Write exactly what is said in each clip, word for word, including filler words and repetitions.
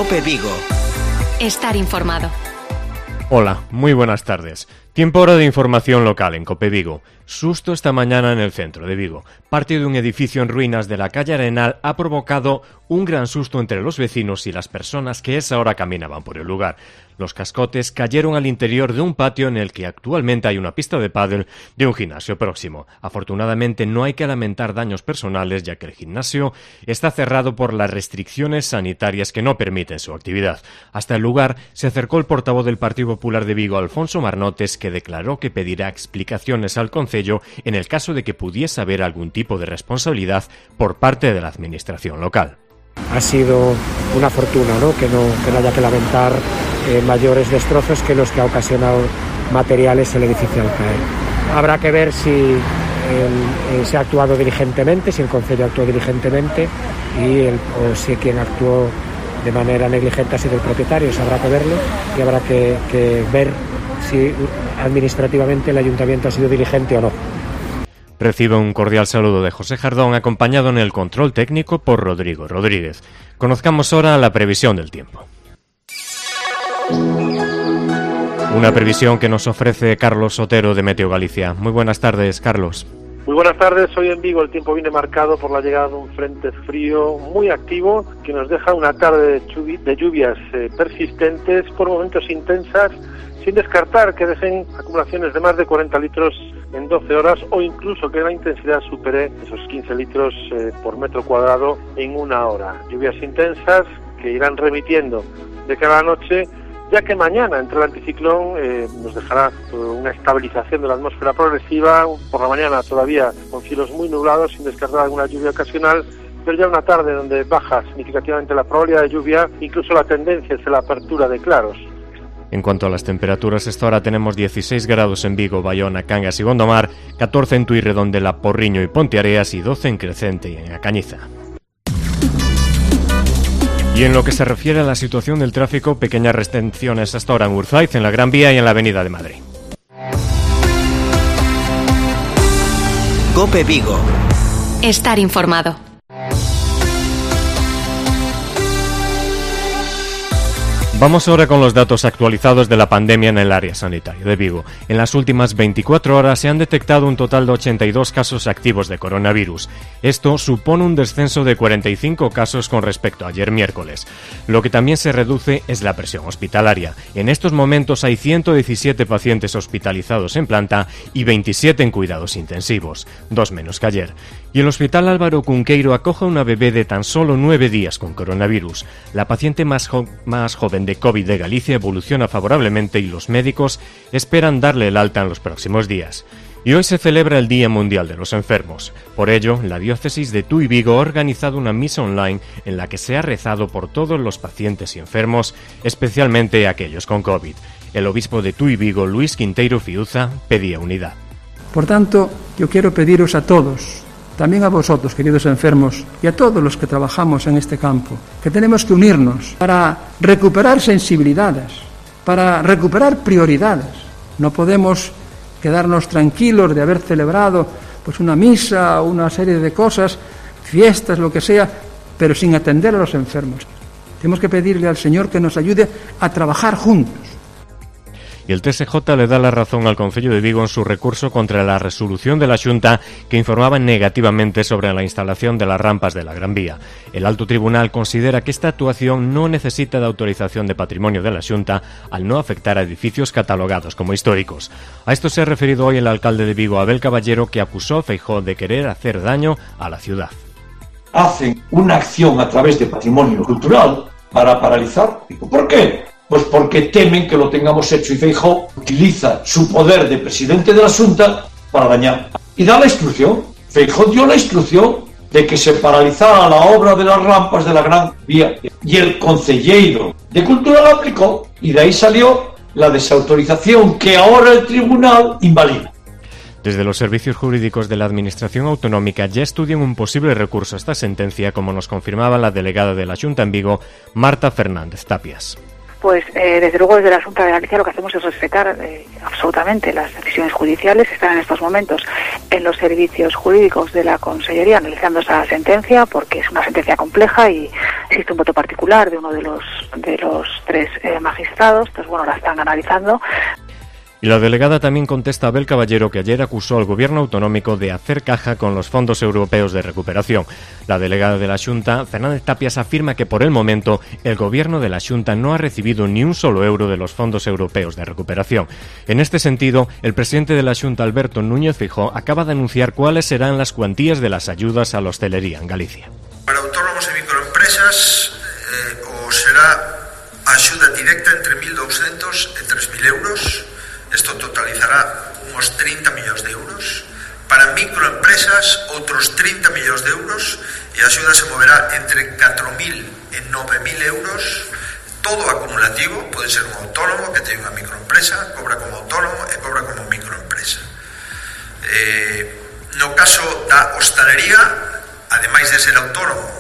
COPE Vigo. Estar informado. Hola, muy buenas tardes. Tiempo hora de información local en COPE Vigo. Susto esta mañana en el centro de Vigo. Parte de un edificio en ruinas de la calle Arenal ha provocado un gran susto entre los vecinos y las personas que a esa hora caminaban por el lugar. Los cascotes cayeron al interior de un patio en el que actualmente hay una pista de pádel de un gimnasio próximo. Afortunadamente no hay que lamentar daños personales, ya que el gimnasio está cerrado por las restricciones sanitarias que no permiten su actividad. Hasta el lugar se acercó el portavoz del Partido Popular de Vigo, Alfonso Marnotes, que declaró que pedirá explicaciones al concello en el caso de que pudiese haber algún tipo de responsabilidad por parte de la administración local. Ha sido una fortuna, ¿no? Que no, que no haya que lamentar eh, mayores destrozos que los que ha ocasionado materiales el edificio al caer. Habrá que ver si el, eh, se ha actuado diligentemente, si el concello actuó diligentemente y el, o si quien actuó de manera negligente ha sido el propietario. Eso habrá que verlo y habrá que, que ver si administrativamente el ayuntamiento ha sido diligente o no. Recibe un cordial saludo de José Jardón, acompañado en el control técnico por Rodrigo Rodríguez. Conozcamos ahora la previsión del tiempo. Una previsión que nos ofrece Carlos Sotero de Meteo Galicia. Muy buenas tardes, Carlos. Muy buenas tardes. Hoy en Vigo el tiempo viene marcado por la llegada de un frente frío muy activo que nos deja una tarde de lluvias eh, persistentes, por momentos intensas, sin descartar que dejen acumulaciones de más de cuarenta litros en doce horas o incluso que la intensidad supere esos quince litros eh, por metro cuadrado en una hora. Lluvias intensas que irán remitiendo de cada noche, ya que mañana entre el anticiclón eh, nos dejará eh, una estabilización de la atmósfera progresiva, por la mañana todavía con cielos muy nublados sin descartar alguna lluvia ocasional, pero ya una tarde donde baja significativamente la probabilidad de lluvia, incluso la tendencia hacia la apertura de claros. En cuanto a las temperaturas, esta hora tenemos dieciséis grados en Vigo, Bayona, Cangas y Gondomar, catorce en Tui, Redondela, Porriño y Ponteareas y doce en Crecente y en A Cañiza. Y en lo que se refiere a la situación del tráfico, pequeñas restricciones hasta ahora en Urzaiz, en la Gran Vía y en la Avenida de Madrid. COPE Vigo. Estar informado. Vamos ahora con los datos actualizados de la pandemia en el área sanitaria de Vigo. En las últimas veinticuatro horas se han detectado un total de ochenta y dos casos activos de coronavirus. Esto supone un descenso de cuarenta y cinco casos con respecto a ayer miércoles. Lo que también se reduce es la presión hospitalaria. En estos momentos hay ciento diecisiete pacientes hospitalizados en planta y veintisiete en cuidados intensivos, dos menos que ayer. Y el Hospital Álvaro Cunqueiro acoge a una bebé de tan solo nueve días con coronavirus. La paciente más, jo- más joven de COVID de Galicia evoluciona favorablemente y los médicos esperan darle el alta en los próximos días. Y hoy se celebra el Día Mundial de los Enfermos. Por ello, la diócesis de Tui Vigo ha organizado una misa online en la que se ha rezado por todos los pacientes y enfermos, especialmente aquellos con COVID. El obispo de Tui Vigo, Luis Quinteiro Fiuza, pedía unidad. Por tanto, yo quiero pediros a todos, también a vosotros, queridos enfermos, y a todos los que trabajamos en este campo, que tenemos que unirnos para recuperar sensibilidades, para recuperar prioridades. No podemos quedarnos tranquilos de haber celebrado pues una misa, una serie de cosas, fiestas, lo que sea, pero sin atender a los enfermos. Tenemos que pedirle al Señor que nos ayude a trabajar juntos. Y el T S J le da la razón al Concello de Vigo en su recurso contra la resolución de la Xunta que informaba negativamente sobre la instalación de las rampas de la Gran Vía. El Alto Tribunal considera que esta actuación no necesita de autorización de patrimonio de la Xunta al no afectar a edificios catalogados como históricos. A esto se ha referido hoy el alcalde de Vigo, Abel Caballero, que acusó a Feijóo de querer hacer daño a la ciudad. Hacen una acción a través de patrimonio cultural para paralizar. ¿Por qué? Pues porque temen que lo tengamos hecho y Feijóo utiliza su poder de presidente de la Xunta para dañar. Y da la instrucción, Feijóo dio la instrucción de que se paralizara la obra de las rampas de la Gran Vía. Y el concelleiro de Cultura la aplicó y de ahí salió la desautorización que ahora el tribunal invalida. Desde los servicios jurídicos de la Administración Autonómica ya estudian un posible recurso a esta sentencia, como nos confirmaba la delegada de la Xunta en Vigo, Marta Fernández Tapias. Pues eh, desde luego desde la Xunta de Galicia lo que hacemos es respetar eh, absolutamente las decisiones judiciales que están en estos momentos en los servicios jurídicos de la Consellería analizando esa sentencia, porque es una sentencia compleja y existe un voto particular de uno de los de los tres eh, magistrados, pues bueno, la están analizando. Y la delegada también contesta a Abel Caballero, que ayer acusó al gobierno autonómico de hacer caja con los fondos europeos de recuperación. La delegada de la Xunta, Fernández Tapias, afirma que por el momento el gobierno de la Xunta no ha recibido ni un solo euro de los fondos europeos de recuperación. En este sentido, el presidente de la Xunta, Alberto Núñez Feijóo, acaba de anunciar cuáles serán las cuantías de las ayudas a la hostelería en Galicia. Para autónomos e microempresas eh, o será axuda directa entre mil doscientos e tres mil euros. Esto totalizará unos treinta millóns de euros. Para microempresas, outros trinta millóns de euros, e a axuda se moverá entre catro mil e nove mil euros, todo acumulativo. Pode ser un autónomo que ten unha microempresa, cobra como autónomo e cobra como microempresa. Eh, no caso da hostalería, ademais de ser autónomo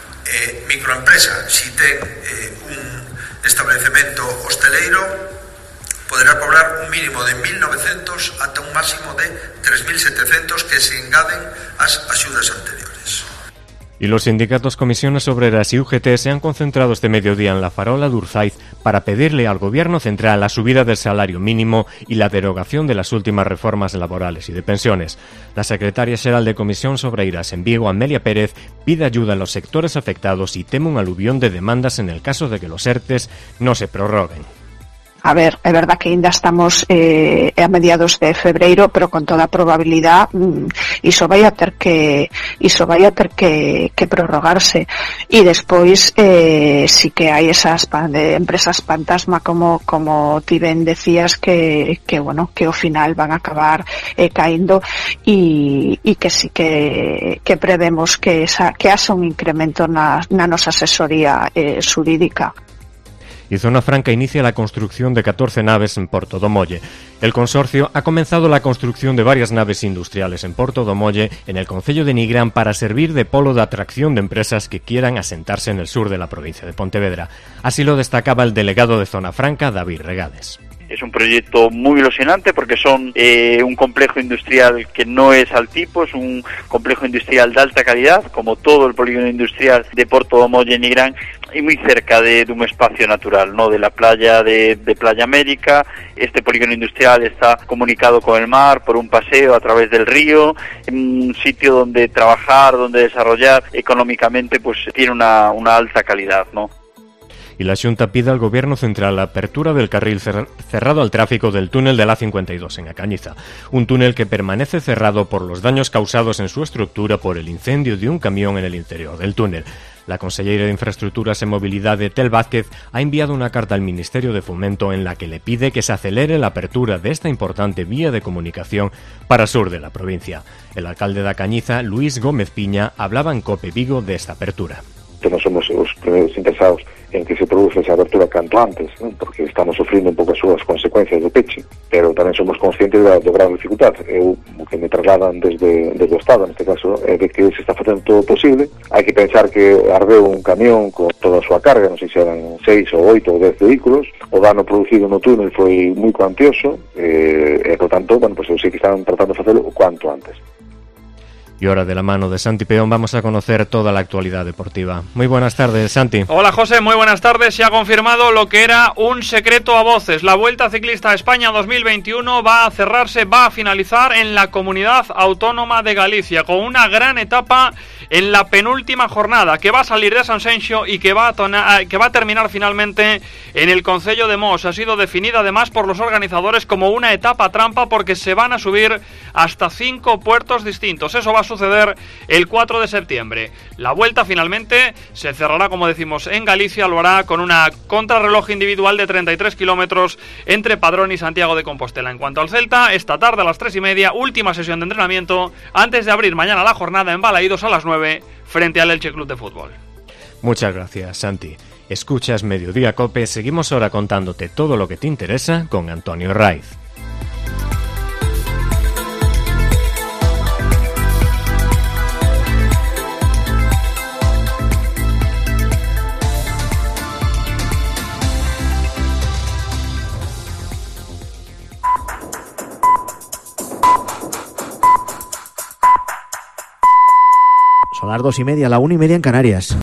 e microempresa, si ten eh, un establecemento hosteleiro, poderá cobrar un mínimo de mil novecientos ata un máximo de tres mil setecientos que se engaden ás axudas anteriores. Y los sindicatos Comisiones Obreras y U G T se han concentrado este mediodía en la Farola de Urzaiz para pedirle al Gobierno central la subida del salario mínimo y la derogación de las últimas reformas laborales y de pensiones. La secretaria xeral de Comisións Obreiras en Vigo, Amelia Pérez, pide ayuda a los sectores afectados y teme un aluvión de demandas en el caso de que los ERTES no se prorroguen. A ver, é verdad que ainda estamos eh, a mediados de febreiro, pero con toda probabilidad mmm, iso vai a ter que iso vai a ter que, que prorrogarse. E despois eh, si que hai esas pan, de empresas fantasma como como ti ben decías que que bueno, que ao final van a acabar eh, caindo e e que si que que prevemos que esa que haxa un incremento na na nosa asesoría eh, xurídica. Y Zona Franca inicia la construcción de catorce naves en Porto do Molle. El consorcio ha comenzado la construcción de varias naves industriales en Porto do Molle, en el concello de Nigrán, para servir de polo de atracción de empresas que quieran asentarse en el sur de la provincia de Pontevedra. Así lo destacaba el delegado de Zona Franca, David Regades. Es un proyecto muy ilusionante porque son eh, un complejo industrial que no es al tipo, es un complejo industrial de alta calidad, como todo el polígono industrial de Porto do Molle en Nigrán, y muy cerca de, de un espacio natural, ¿no? De la playa de, de Playa América. Este polígono industrial está comunicado con el mar por un paseo a través del río, un sitio donde trabajar, donde desarrollar económicamente, pues tiene una, una alta calidad, ¿no? Y la Xunta pide al Gobierno central la apertura del carril cer- cerrado al tráfico del túnel de la A cincuenta y dos en A Cañiza, un túnel que permanece cerrado por los daños causados en su estructura por el incendio de un camión en el interior del túnel. La consellera de Infraestructuras e Movilidade, Tel Vázquez, ha enviado una carta al Ministerio de Fomento en la que le pide que se acelere la apertura de esta importante vía de comunicación para sur de la provincia. El alcalde de A Cañiza, Luis Gómez Piña, hablaba en COPE Vigo de esta apertura. Non somos os primeiros interesados en que se produce esa abertura canto antes, ¿no? Porque estamos sufrindo un pouco as súas consecuencias do peche, pero tamén somos conscientes da, do grado de dificultad. Eu, o que me trasladan desde, desde o Estado, neste caso, é de que se está facendo todo posible. Hai que pensar que ardeu un camión con toda a súa carga, non sei se eran seis ou oito ou dez vehículos, o dano producido no túnel foi moi cuantioso, eh, e, por tanto, bueno, pues, eu sei que están tratando de facelo o cuanto antes. Y ahora, de la mano de Santi Peón, vamos a conocer toda la actualidad deportiva. Muy buenas tardes, Santi. Hola, José, muy buenas tardes. Se ha confirmado lo que era un secreto a voces. La Vuelta Ciclista a España dos mil veintiuno va a cerrarse, va a finalizar en la Comunidad Autónoma de Galicia, con una gran etapa en la penúltima jornada, que va a salir de San Xenxo y que va a, tona- que va a terminar finalmente en el concello de Mos. Ha sido definida además por los organizadores como una etapa trampa porque se van a subir hasta cinco puertos distintos. Eso va a suceder el cuatro de septiembre. La Vuelta finalmente se cerrará, como decimos, en Galicia. Lo hará con una contrarreloj individual de treinta y tres kilómetros entre Padrón y Santiago de Compostela. En cuanto al Celta, esta tarde a las tres y media, última sesión de entrenamiento antes de abrir mañana la jornada en Balaídos a las nueve frente al Elche Club de Fútbol. Muchas gracias, Santi. Escuchas Mediodía Cope. Seguimos ahora contándote todo lo que te interesa con Antonio Raiz. Son las dos y media, la una y media en Canarias.